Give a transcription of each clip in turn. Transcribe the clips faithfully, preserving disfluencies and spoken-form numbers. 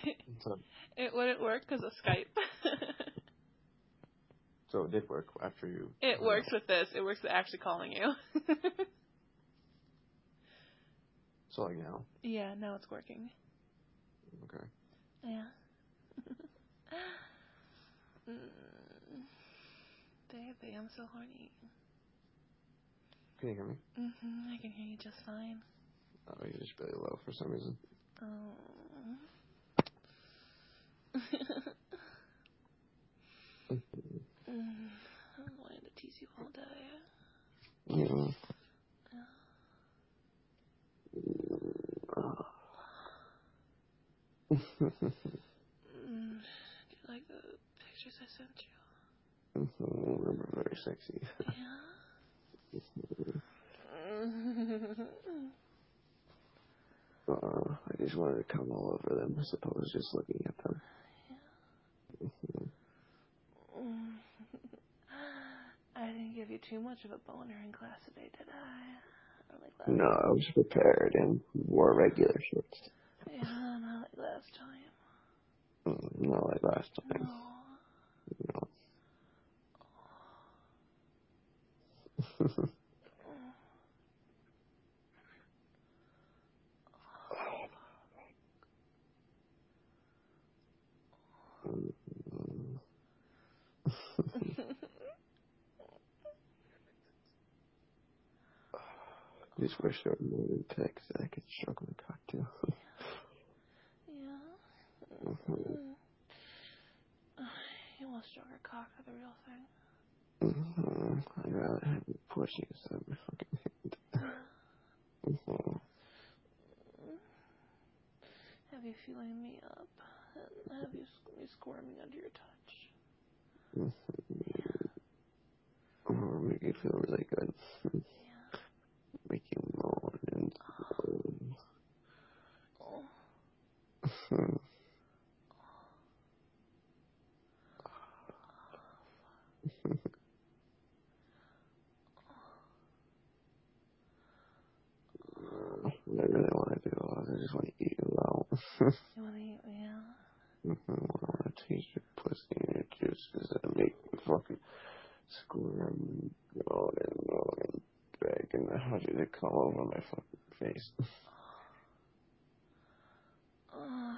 So, It wouldn't work because of Skype. so it did work after you. It works with this. It works with actually calling you. So like now. Yeah, now it's working. Okay. Yeah. mm. Baby, I'm so horny. Can you hear me? Mhm, I can hear you just fine. Oh, you're just really low for some reason. Oh. mm. I'm wanting to tease you all day. Yeah. Yeah. mm. Do you like the pictures I sent you? Remember, very sexy. Yeah. uh, I just wanted to come all over them, I suppose, just looking at them. Mm. I didn't give you too much of a boner in class today, did I? Or like last No, I was prepared and wore regular shorts. Yeah, not like last time. Mm, not like last time. No. No. I just wish there were more than pics that I could stroke my cock to. Yeah. Mm-hmm. Mm. You want to stroke her cock for the real thing? Mm-hmm. I'd rather have you pushing instead of my fucking hand. Yeah. Mm-hmm. Have you feeling me up? And have you me squirming under your touch? Mm-hmm. Or make you feel really good. Yeah. Make you moan and Oh. moan. What I really want to do is I just want to eat you out. You want to eat me out? Mm-hmm. I want to taste your pussy and your juices and make you fucking squirm and moan and moan and drag and I want you to come over my fucking face. Oh,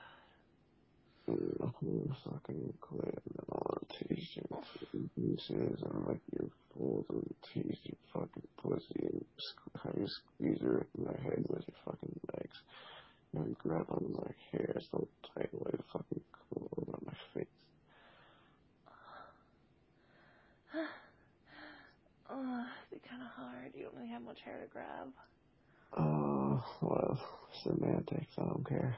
Mm-hmm. Fucking clear and then I want to taste your juices and like your folds and taste your fucking pussy and squ- have you squeeze your my head with your fucking legs. And grab on my hair so tight way to fucking come over my face. God. Oh, it'd be kind of hard. You don't really have much hair to grab. Oh, well, semantics, I don't care.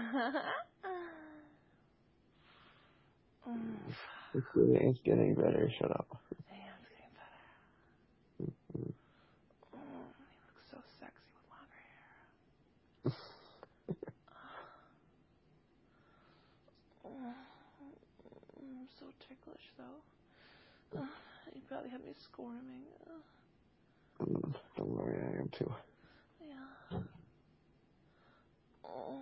mm. It's, it's getting better, shut up. Yeah, it's getting better. Mm-hmm. Oh, you look so sexy with longer hair. Oh, I'm so ticklish, though. Uh, you probably have me squirming. Uh, Mm, don't worry, I am too. yeah. Oh.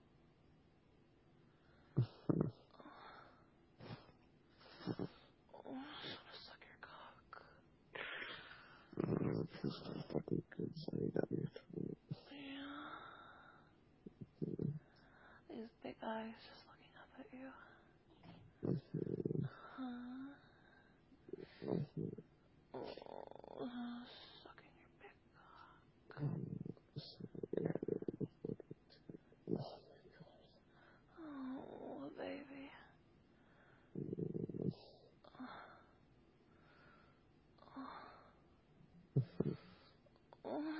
Oh, I just want to suck your cock. Mm, it feels so fucking good, so you got me through. Yeah. Mm-hmm. These big eyes just looking up at you. Mm-hmm. Huh? Mm-hmm. Oh, sucking your big cock. Mm, so, yeah, mm, Oh, baby. Oh, oh, oh.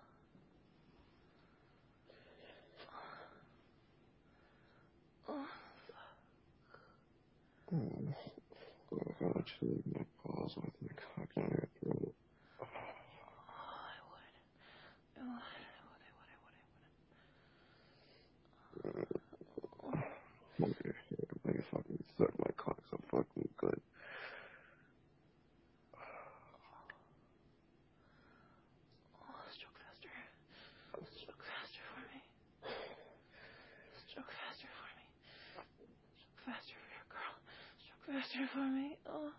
Oh, mm. Oh, God, you leave my paws with my cock down your throat. I would. Oh, I would, I would, I would, I would. Look at here, like you fucking suck my cock so fucking good. Oh, stroke faster. Stroke faster for me. Stroke faster for me. faster for me. Oh.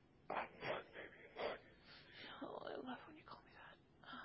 Oh, I love when you call me that.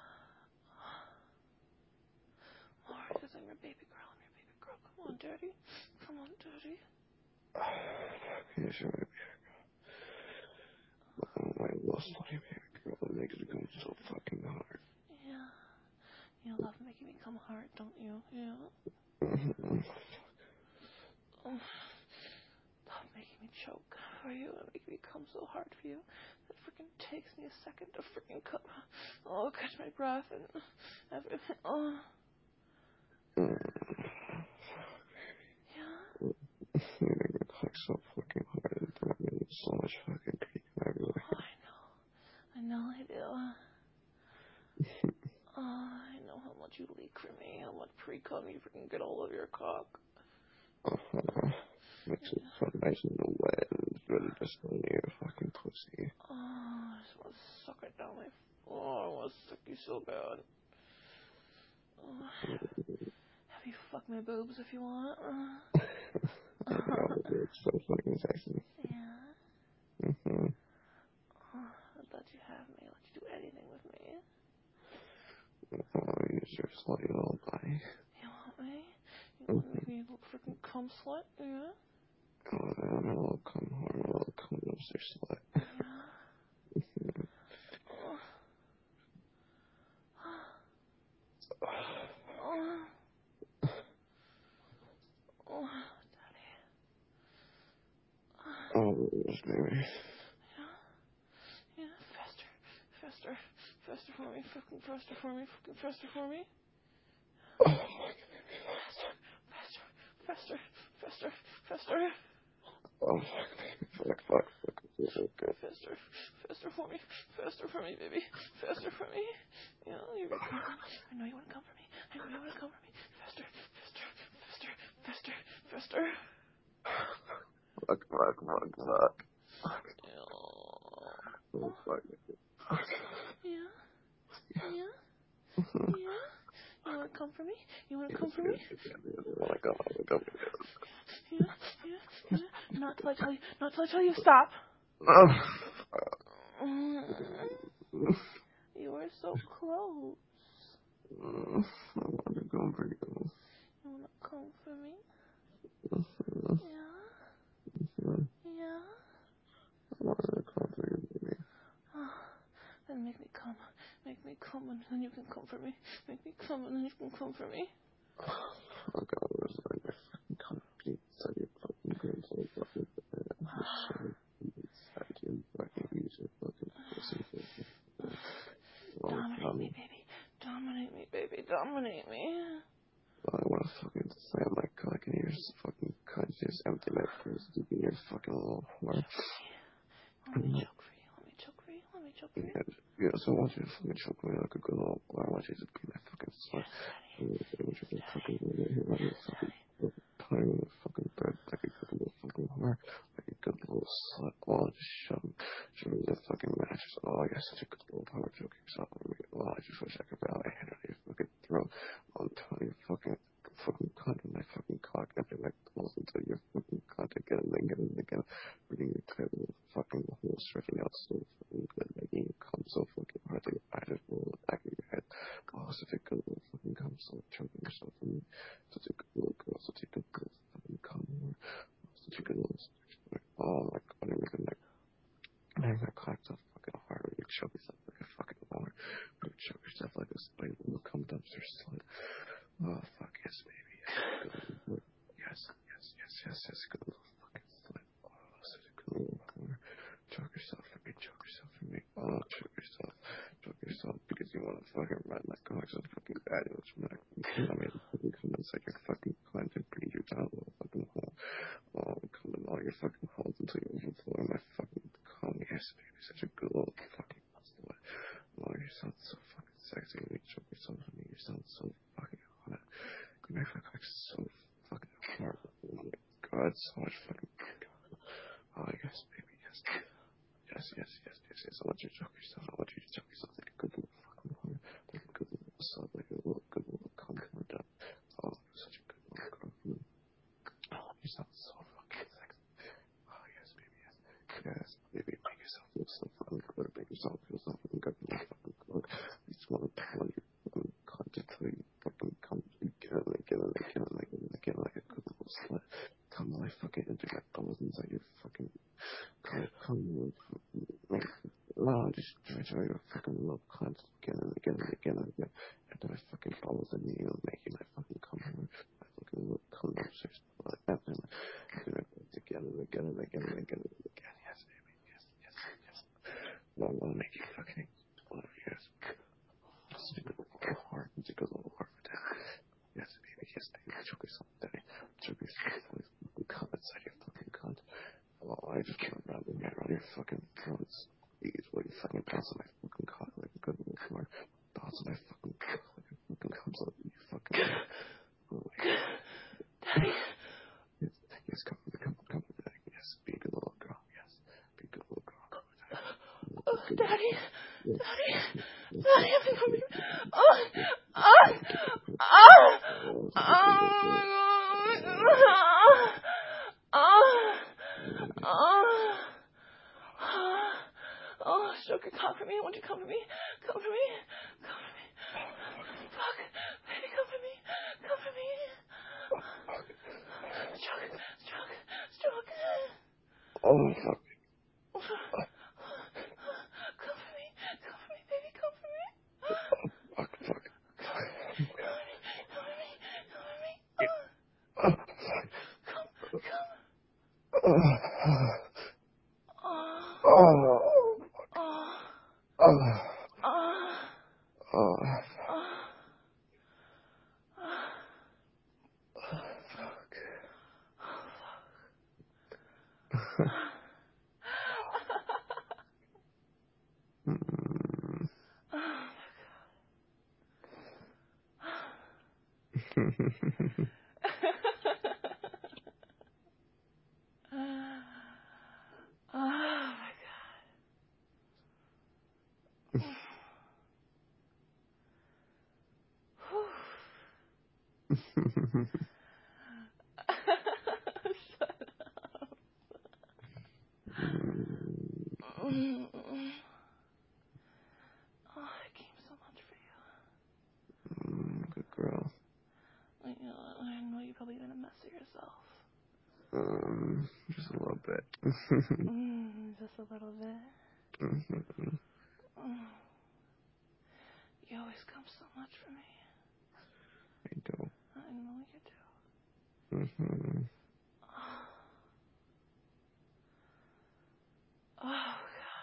More, because I'm your baby girl. I'm your baby girl. Come on, Daddy. Come on, Daddy. Yes, you're my baby girl. Oh, my lost funny baby girl. It makes it come so fucking hard. Yeah. You love making me come hard, don't you? Yeah. Mm-hmm. Oh. Love making me choke for you and making me come so hard for you. It freaking takes me a second to freaking come. Oh, catch my breath and everything. Oh. Mm. Yeah. You make me click so fucking hard and throw me in so much fucking cream everywhere. Oh, I know. I know I do. Oh, I know how much you leak for me, how much pre-cum you freaking get all over your cock. Uh-huh. Makes it fun nice and wet and it's ready to stay near your fucking pussy. Oh, I just want to suck it down my... Oh, I want to suck you so bad. Oh, have you fuck my boobs if you want. Oh, it's so fucking sexy. Yeah. Mm-hmm. Oh, I'd let you have me. I'd let you do anything with me. Oh, use your slutty little body. You want me? You want to make me a little freaking cum slut? Yeah? Oh, man, a little cum horn, a little cum dumpster slut. Yeah. Oh. Oh. Oh, Daddy. Oh, yes, baby. Yeah? Yeah, faster. Faster. Faster for me. Fucking faster for me. Fucking faster for me. Oh, fuck. Faster. Faster. Faster. Faster. Faster. Oh, fuck, baby. Fuck, fuck, fuck. It's so good. Faster. Faster for me. Faster for me, baby. Faster for me. Yeah, you're gonna come. I know you wanna come for me. I know you wanna come for me. Faster. Faster. Faster. Faster. Faster. Fuck, fuck, fuck, fuck. Yeah. Oh, fuck. Fuck. Yeah. Yeah. Mm-hmm. Yeah. You wanna come for me? You wanna Yes, come for yes, me? yes, yes, yes. I wanna come, I wanna come. Yeah. Yeah. Yeah. Not till I tell you. Not till I tell you stop. Mm. You were so close. Mm. I want to come for you. You wanna come for me? Mm-hmm. Yeah. Mm-hmm. Yeah. I want to come for you, baby. Oh, then make me come. Make me come and then you can come for me. Make me come and then you can come for me. Fuck, I was like, I fucking can't be inside your fucking brain so fucking bad. I'm just so inside your fucking use your fucking pussy. Dominate me, baby. Dominate me, baby. Dominate me. I want to fucking slam my cock in your fucking cunt, just empty my purse deep in your fucking little whore. Let me choke for you. Let me choke for you. Let me choke for you. Yeah, so I want you to fucking choke me like a good little whore. I want you to be my fucking slut. I want you to fucking lay here on your fucking time in the fucking bed like a good little fucking whore. Like a good little slut. Oh, just shove shove me the fucking mattress. Oh, I got such a good little power choke yourself on me. Oh, I just wish I could bow my head on your fucking throat. I'm telling you, fucking fucking cunt in my fucking cock after my balls until your fucking cunt again and again and again. Bringing your tight little fucking hole stretching out so fucking good, making you come so fucking hard that your eyes just roll in the back of your head. Oh, such a good little fucking cum, so choking yourself in me. Such a good little girl, such a good little fucking cum. Oh, such a good little sex. Oh my god, you're making that, making that cock so fucking hard when you choke yourself like a fucking whore. When you choke yourself like a spite little cum dumpster slut. Oh, fuck yes, baby. Yes, good little, yes, yes, yes, yes, yes, good little fucking slut. Oh, such a good little whore. Choke yourself for me, choke yourself for me. Oh, choke yourself. Choke yourself because you want to fucking ride my cock so fucking bad. It was not, I mean, fucking come inside your fucking cunt and breathe your down little fucking hole. Oh, come in all your fucking holes until you overflow in my fucking cum. Yes, baby, such a good little fucking slut. Oh, you sound so fucking sexy when you choke yourself for me. You sound so fucking hot. You make my cock so fucking hard. Oh my god, so much fucking god. Oh, yes, baby, yes. Yes, yes, yes, yes, yes. I want you to choke yourself. I want you to choke yourself like a good little fucking whore. Like a good little sub, like a little good little cum coming down. Oh, such a good little girl. Oh, you sound so fucking sexy. Oh, yes, baby, yes. ass, baby. Make yourself feel so fucking good. Make yourself feel so fucking good. Make fucking good. I just want to tell you fucking cunt until you fucking come again and again and again and again and again like a good little slut. Come on, I fucking into my balls inside your fucking come come make no, just try to your fucking little cunt again and again and again and again. After I fucking balls in you and make you my fucking come home. I fucking little come upstairs like that and again and again and again and again and again. Yes, baby. Yes, yes, yes. No, I want to make you fucking explode. Yes. Stick it a little hard. Stick it a little hard for that. Yes, baby. Yes, baby. Choke yourself, daddy. Choke yourself. Fucking come inside your fucking cunt. Oh, I just want to rub my hand around your fucking throat. Please, will you fucking bounce on my fucking cock like a good little smart? Bounce on my fucking cock like a fucking comes up you fucking. Daddy. Yes, yes, come, come, come, daddy. Yes, be a good little girl. Yes, be a good little girl. Oh, Daddy. Daddy. Daddy, I'm coming. Oh, oh, oh, oh, oh, oh, oh, Joker, come for me. Won't you come for me? Come for me. Come for me. Fuck. Baby, come for me. Come for me. Stroke, stroke, stroke. Oh, fuck. Come for me. Come for me, baby. Come for me. Fuck, fuck. Come for me. Come for me. Come for me. Oh, fuck. Come, come. Oh, Oh, oh, oh, oh, oh, oh, oh. fuck. Mm. Oh my god. Shut up. Mm. Oh, I came so much for you. Mm, good girl. I know, I know you're probably gonna mess it yourself. Um, just a little bit. Mm, just a little bit. Mm-hmm. Mm. You always come so much for me. I do. I know you do. Mm-hmm. Oh,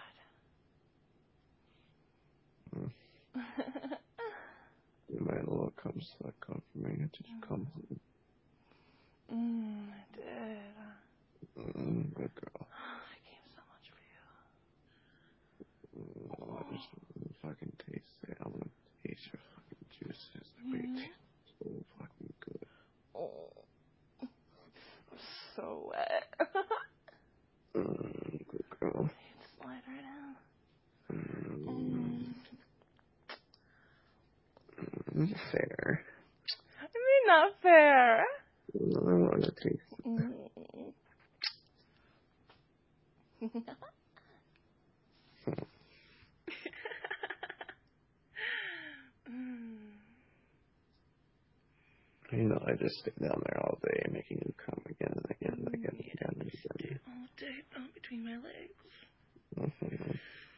God. Mm. You might little come suck off me. Did you come home? Mm, I did. Mm, good girl. I came so much for you. Mm, I just want to fucking taste it. I want to taste your fucking juices. Yeah. They taste so fucking good. Oh, I'm so wet. Mm, good girl. Slide right in. Mm, Mm. mm, fair. I mean, not fair. No, I want to taste it. Mm. Mm. You know, I just stay down there all day making you come again and again and again and Yeah, again and stay again. all day down between my legs. Mm-hmm.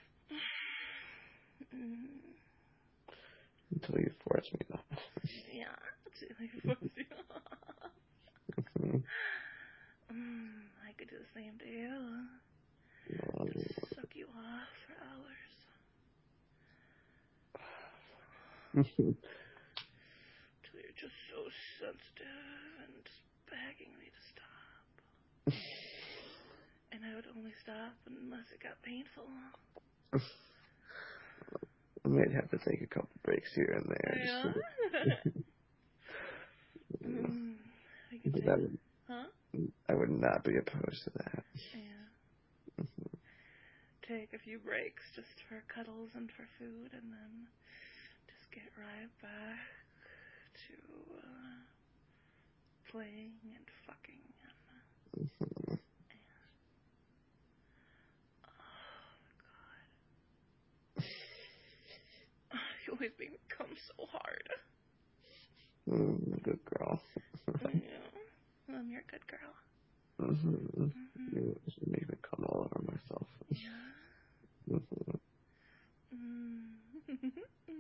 Mm. Until you force me off. Yeah, until I force you off. Mm-hmm. Mm, I could do the same to you. No, Just suck you off for hours. mm-hmm. Till you're just so sensitive and just begging me to stop. And I would only stop unless it got painful. I might have to take a couple breaks here and there. Yeah? Just to, mm, I could but take... that would, Huh? I would not be opposed to that. Yeah. Mm-hmm. Take a few breaks just for cuddles and for food, and then just get right back to uh, playing and fucking and, Mm-hmm. and good girl. Yeah. Um, you're a good girl. Mm-hmm. Mm-hmm. You should make me come all over myself. Yeah. Mm-hmm. Mm.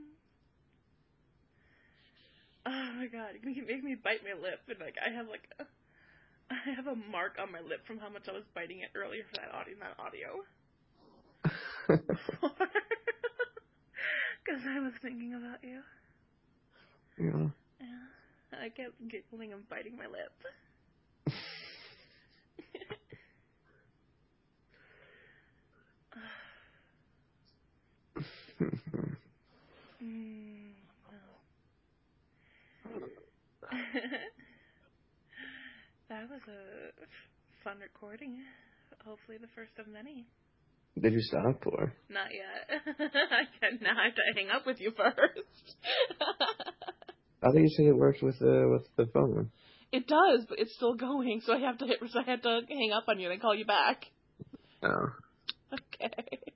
Oh my god, you can make me bite my lip, and like I have like a, I have a mark on my lip from how much I was biting it earlier for that audio, that audio. Because I was thinking about you. Yeah. Yeah. I kept giggling and biting my lip. mm, no. That was a fun recording. Hopefully the first of many. Did you stop or? Not yet. I can now I have to hang up with you first. I think you said it worked with the with the phone. It does, but it's still going, so I have to hit, so I have to hang up on you and call you back. Oh. Okay.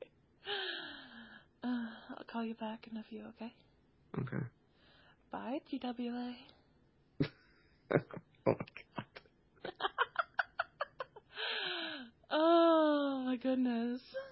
Uh, I'll call you back in a few, okay? Okay. Bye, T W A. Oh my god. Oh my goodness.